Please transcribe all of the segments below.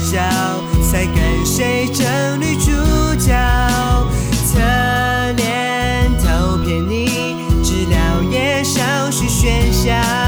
角，才跟谁争女主角。侧脸偷瞥你，治疗也少许喧嚣。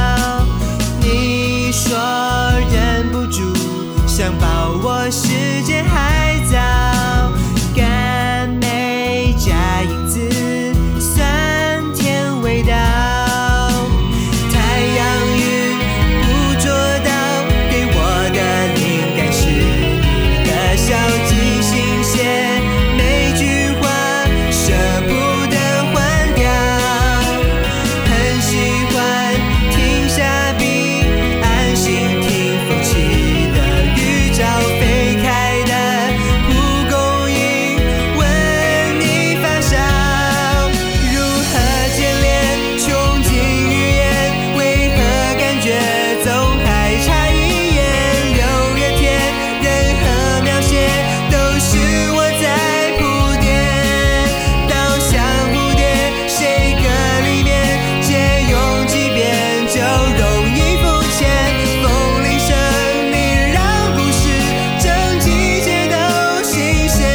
你说忍不住想抱我，时间还早。甘梅加银子，酸甜味道。太阳雨捕捉到，给我的灵感是你的小鸡新鲜，每句话舍不得换掉。很喜欢停下笔，安心听风起的预兆，飞开的蒲公英吻你发梢。如何眷恋，穷尽语言，为何感觉总还差一眼？六月天，任何描写都是我在铺垫。倒像蝴蝶，谁歌里面借用几遍就容易肤浅。风铃声你让故事整季节都新鲜。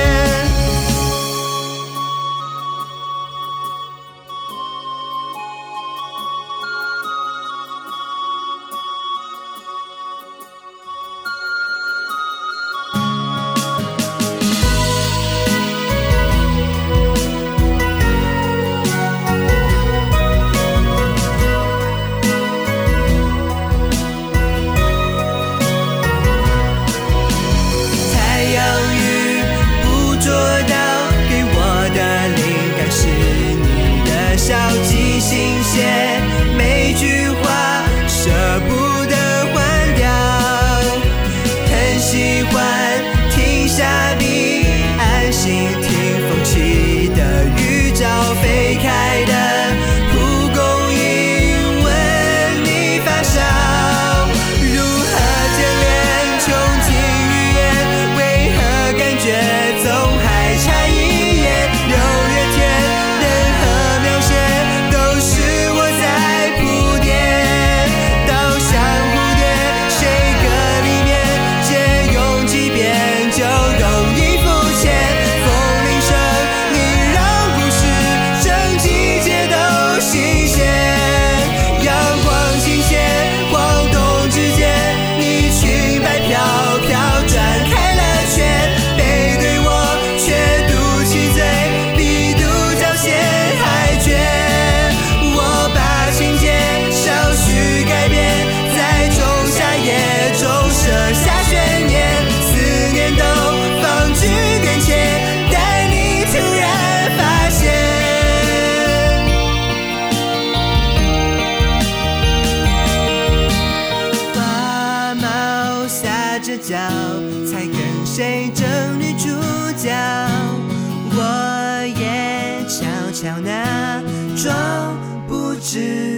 太阳雨捕捉到，给我的灵感是你的小鸡新鲜，每句话舍不得换掉。很喜欢停下笔，安心听风起的预兆，飞开的蒲公英吻你发梢。如何眷恋，穷尽语言，为何感觉总还差一眼？六月天，任何描写都是我在铺垫。倒像蝴蝶，谁歌里面借用几遍就容易肤浅。风铃声你让故事整季节都新鲜。阳光倾斜，晃动指尖，你裙摆飘飘转开了圈，背对我却嘟起嘴，比独角仙还绝。我把情节稍许改变，在仲夏夜中设下悬念，思念都放至眼前，待你突然发现。花猫撒着娇，才跟谁争女主角。我也悄悄拿，装不知